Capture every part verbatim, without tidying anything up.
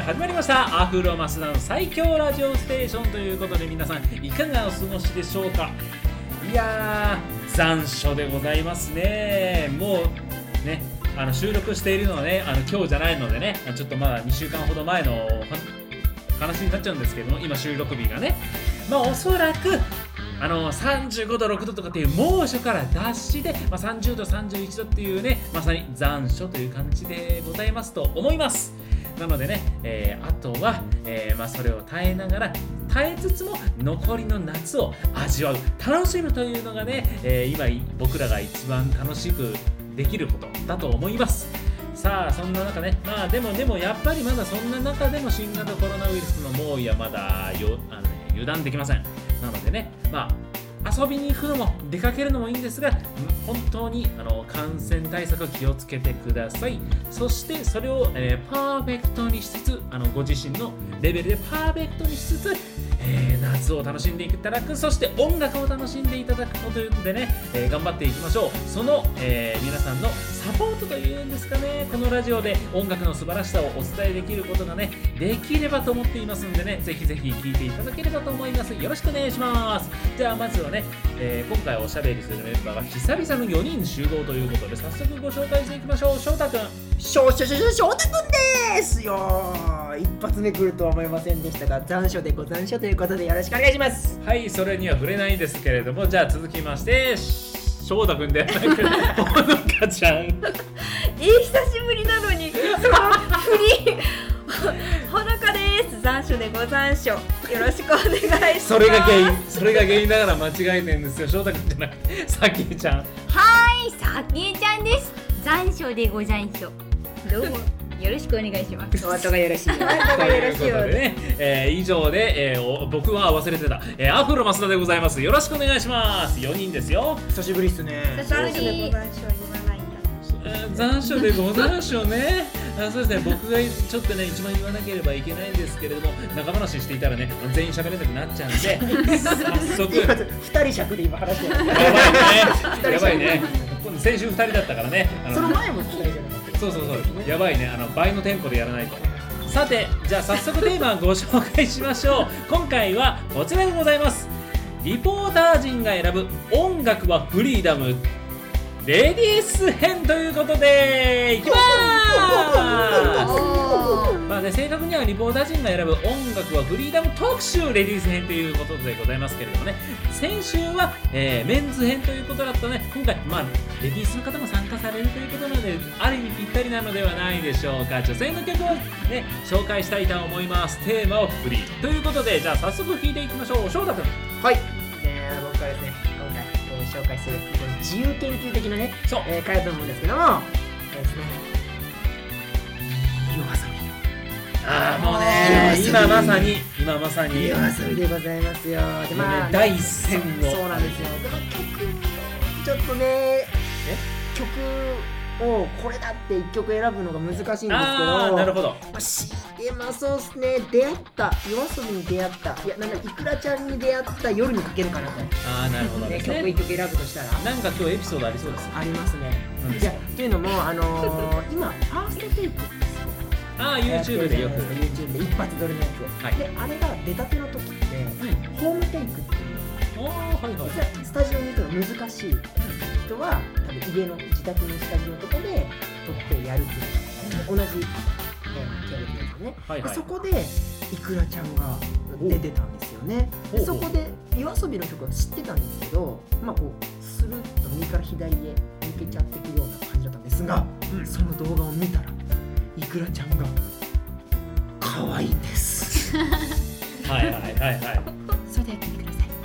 始まりましたアフロマスダの最強ラジオステーションということで、皆さんいかがお過ごしでしょうか。いやー残暑でございますね。もうね、あの収録しているのはね、あの今日じゃないのでね、ちょっとまだにしゅうかんほど前の話になっちゃうんですけども、今収録日がね、まあおそらくあのさんじゅうごどろくどとかっていう猛暑から脱しで、まあ、さんじゅうどさんじゅういちどっていうね、まさに残暑という感じでございますと思います。なのでね、えー、あとは、えーまあ、それを耐えながら耐えつつも残りの夏を味わう、楽しむというのがね、えー、今僕らが一番楽しくできることだと思います。さあそんな中ね、まあでもでもやっぱりまだそんな中でも新型コロナウイルスの猛威はまだよあの、ね、油断できません。なのでね、まあ遊びに行くのも出かけるのもいいんですが、本当にあの感染対策気をつけてください。そしてそれを、えー、パーフェクトにしつつ、あのご自身のレベルでパーフェクトにしつつ、えー、夏を楽しんでいただく、そして音楽を楽しんでいただくことでね、えー、頑張っていきましょう。その、えー、皆さんのサポートというんですかね、このラジオで音楽の素晴らしさをお伝えできることがね、できればと思っていますんでね、ぜひぜひ聴いていただければと思います。よろしくお願いします。じゃあまずはね、えー、今回おしゃべりするメンバーは久々のよにん集合ということで、早速ご紹介していきましょう。翔太くん。 しょしょしょしょ翔太くんですよ。一発目来るとは思いませんでしたが、残暑でご残暑ということでよろしくお願いします。 はい、それには触れないんですけれども、じゃあ続きまして翔太くんではなくほのかちゃん。 えー、久しぶりなのにフリーほのかです。残暑でご残暑、よろしくお願いします。 それが原因それが原因だから間違えてるんですよ。翔太くんじゃなくてさきえちゃん。 はーい、さきえちゃんです。残暑でご残暑、どうもよろしくお願いします。 お後がよろしいよ。 お後がよろしいということでね、えー、以上で、えー、僕は忘れてた、えー、アフロマスダでございます。よろしくお願いします。よにんですよ。 久しぶりっすね。 久しぶり。 残暑は言わないんだ。 えー、残暑でご残暑ね。あ、そうですね、僕がちょっとね一番言わなければいけないんですけれども、仲話していたらね全員喋れなくなっちゃうんで早速二人尺で今話してる。 やばいねやばいね。先週ふたりだったからね。あのその前もふたりじゃなかった。 そうそうそう、やばいね、あの倍のテンポでやらないと。さて、じゃあ早速テーマをご紹介しましょう。今回はこちらでございます。リポーター陣が選ぶ音楽はフリーダムレディース編ということでいきまーす。まあね、正確にはリポーター陣が選ぶ音楽はフリーダム特集レディース編ということでございますけれどもね、先週は、えー、メンズ編ということだったので、今回、まあ、レディースの方も参加されるということなので、ある意味ぴったりなのではないでしょうか。女性の曲を、ね、紹介したいと思います。テーマをフリーということで、じゃあ早速聴いていきましょう。翔太くん。 はい、えー、僕はですね、今回、えー、紹介するこの自由研究的なね、 そう、 えー、回だと思うんですけども、えー、ですね、夜遊び。 ああもうね、今まさに今まさに夜遊びでございますよ。で、まあ、 第一線を。 そうなんですよ。でも曲ちょっとね、曲をこれだって一曲選ぶのが難しいんですけど、 あーなるほど。 まあ、しでまあそうですね、出会った夜遊びに出会った、いやなんかいくらちゃんに出会った夜にかけるかなと。 ああなるほどね、 ですね。 曲一曲選ぶとしたらなんか今日エピソードありそうです。 ありますね。 うんじゃあというのもあのー、今ファーストテイクああ YouTube でよく YouTube で一発撮りのやつ、はい、であれが出たての時って、うん、ホームテイクっていうの、ああはいはい、 スタジオに行くの難しい人は多分家の自宅のスタジオとかで撮ってやるっていうのが同じ、ね、系列ですよね、はいはい、でそこでいくらちゃんが出てたんですよね。でそこで夜遊びの曲は知ってたんですけど、まあこうスルッと右から左へ抜けちゃっていくような感じだったんですが、うん、その動画を見たらいくらちゃんが可愛いんですはいはいはいはいそれでやってみてください。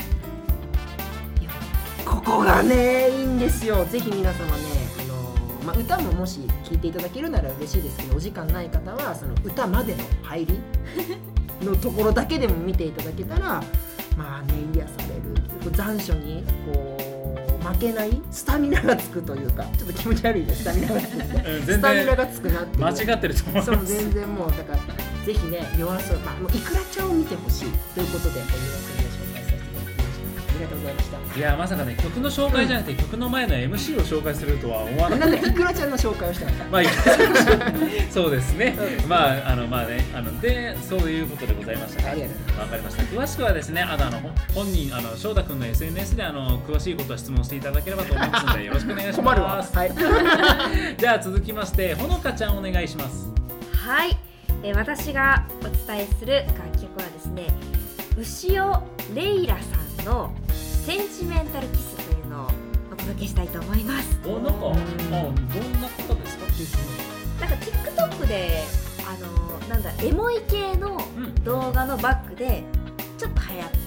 ここがねいいんですよ。ぜひ皆様ね、あのーまあ、歌ももし聴いていただけるなら嬉しいですけど、お時間ない方はその歌までの入りのところだけでも見ていただけたらまあね癒される、残暑にこう負けないスタミナがつくというか、ちょっと気持ち悪いね、スタミナがつくってスタミナがつくなっていう、 間違ってると思います。 そう全然もうだからぜひね夜遊び、まあ、もういくらちゃんを見てほしいということで夜遊びを紹介させていただきました。ありがとうございざいました。 いやまさかね曲の紹介じゃなくて、うん、曲の前の エムシー を紹介するとは思わなかった。 なんでいくらちゃんの紹介をしてました。 まあいくらちゃんそうですね。まああのまあねあのでそういうことでございました。 ありがとうございます。 わかりました。詳しくはですねあとあの本人あの翔太くんの エスエヌエス であの詳しいことは質問していただければと思いますのでよろしくお願いします。 困るわ。はい。 じゃあ続きましてほのかちゃんお願いします。 はい、えー、私がお伝えする楽曲はですね、牛尾レイラさんのセンチメンタルキスというのをお届けしたいと思います。 お、なんか、あ、どんな方ですかっていうなんか TikTok であのなんだエモい系の動画のバックでちょっと流行った、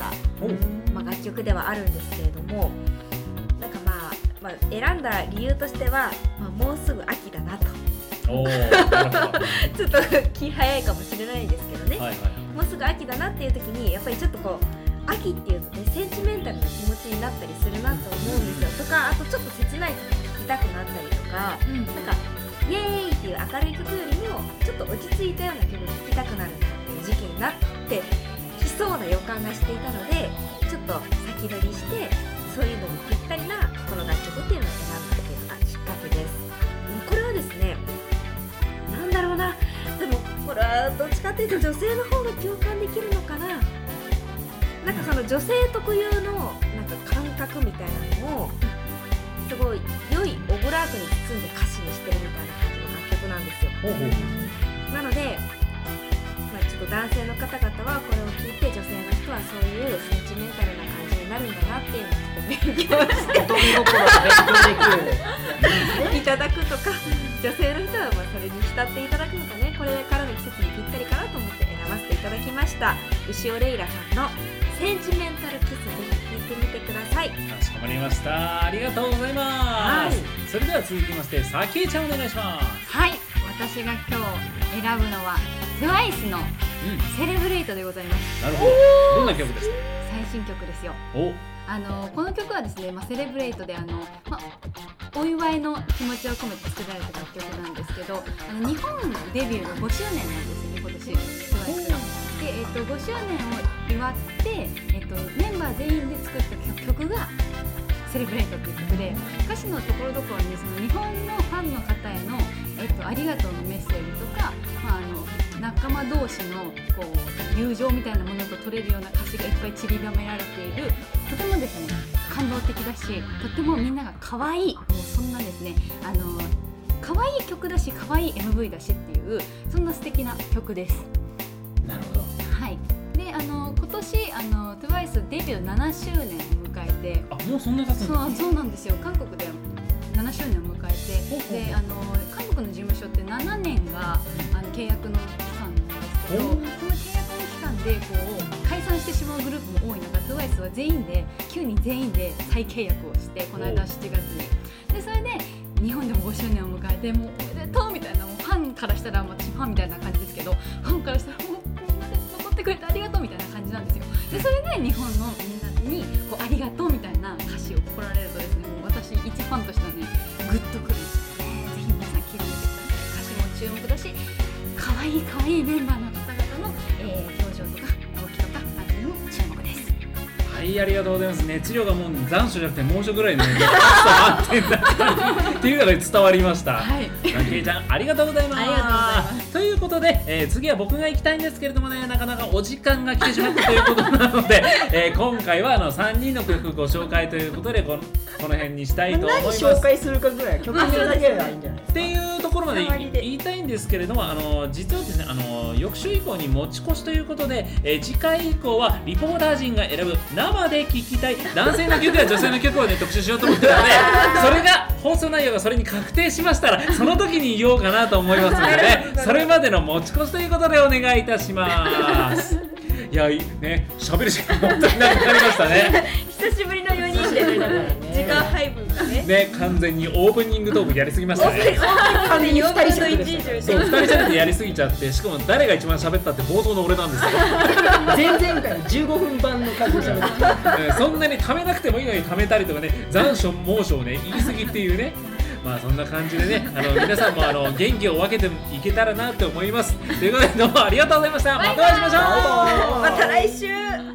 うんまあ、楽曲ではあるんですけれども、なんかまあ、まあ、選んだ理由としては、まあ、もうすぐ秋だなとおちょっと気早いかもしれないですけどね、 はいはい、 もうすぐ秋だなっていう時にやっぱりちょっとこう秋っていうとねセンチメンタルな気持ちになったりするなと思うんですよ、とかあとちょっと切ない曲聴きたくなったりとか、うん、なんかイエーイっていう明るい曲よりもちょっと落ち着いたような曲が聴きたくなるなっていう時期になってきそうな予感がしていたので、ちょっと先取りしてそういうのにぴったりなこの楽曲っていうのを選んだっていうのがきっかけです。これはですね、なんだろうな、でもこれはどっちかっていうと女性の方が共感できるのかな。なんかその女性特有のなんか感覚みたいなのをすごい良いオブラートに包んで歌詞にしてるみたいな感じの楽曲なんですよ。 ほうほう。 なので、まあ、ちょっと男性の方々はこれを聞いて女性の人はそういうセンチメンタルな感じになるんだなっていうのをちょっと勉強して乙女心が勉強できるいただくとか、女性の人はまあそれに浸っていただくのかね、これからの季節にぴったりかなと思って選ばせていただきました。牛尾レイラさんのセンチメンタルキス、ぜひ聴いてみてください。 かしこまりました。ありがとうございます、はい、それでは続きましてさきえちゃんお願いします。 はい、私が今日選ぶのは トゥワイス のセレブレイトでございます、 うん、なるほど。どんな曲ですか？ 最新曲ですよ。 おあのこの曲はですね、まあ、セレブレイトであの、まあ、お祝いの気持ちを込めて作られた楽曲なんですけど、あの日本デビューがごしゅうねんなんですよね、今年 トゥワイス が。で、えっと、ごしゅうねんを祝って、えっと、メンバー全員で作った曲がセレブレイトっていう曲で、歌詞のところどころにその日本のファンの方への、えっと、ありがとうのメッセージとか、まあ、あの仲間同士のこう友情みたいなものと取れるような歌詞がいっぱい散りばめられている、とてもですね感動的だし、とてもみんなが可愛い、もうそんなですねあの可愛い曲だし可愛い エムブイ だしっていう、そんな素敵な曲です。 なるほど。 はい。で、あの今年あの トゥワイス デビューななしゅうねんを迎えて、 あ、もうそんな経つんですか？ そう、そうなんですよ。韓国でななしゅうねんを迎えて、で、あの韓国の事務所ってななねんがあの契約の期間なんですけど、その契約の期間でこう解散してしまうグループも多い中、トゥワイス は全員できゅうにん全員で再契約をして、この間しちがつに。で、それで日本でもごしゅうねんを迎えて、もうおめでとうみたいな、もうファンからしたら、私ファンみたいな感じですけど、ファンからしたらもうみんなで残ってくれてありがとうみたいな感じなんですよ。で、それで日本のみんなにこうありがとうみたいな歌詞を送られるとですね、もう私一ファンとしてはね、グッとくるんですよね。ぜひ皆さん聴いてみてください。歌詞も注目だし、可愛い可愛いメンバーの方々の、えー、表情とか動きとかあたりも注目です。 はい、ありがとうございます。熱量がもう残暑じゃなくて猛暑ぐらいのね、暑さってんだっていうのが伝わりました。 はい。 さきえちゃんありがとうございます。 ありがとうございます。 ということで、えー、次は僕が行きたいんですけれどもね、なかなかお時間が来てしまったということなので、えー、今回はあのさんにんの曲ご紹介ということでこの、この辺にしたいと思います。 何紹介するかぐらい曲名だけではいいんじゃないですかっていうところまで言いたいんですけれども、あの実はですね、あの翌週以降に持ち越しということで、えー、次回以降はリポーター陣が選ぶ生で聴きたい男性の曲や女性の曲をね特集しようと思ってたので、それが放送内容がそれに確定しましたらその時に言おうかなと思いますので、ね、それまでの持ち越しということでお願いいたします。いやね、喋る時間本当になくなりましたね。 久しぶりのよにんで時間配分がねね、完全にオープニングトークやりすぎましたね。 完全によんぶんのいち以上そう、ふたり喋ってやりすぎちゃって、しかも誰が一番喋ったって冒頭の俺なんですよ。 前々回のじゅうごふんばんの感じで喋ってそんなに貯めなくてもいいのに貯めたりとかね、残暑猛暑をね言い過ぎっていうね、まあそんな感じでね、あの皆さんもあの元気を分けていけたらなと思います。ということでどうもありがとうございました。またお会いしましょう。 また来週。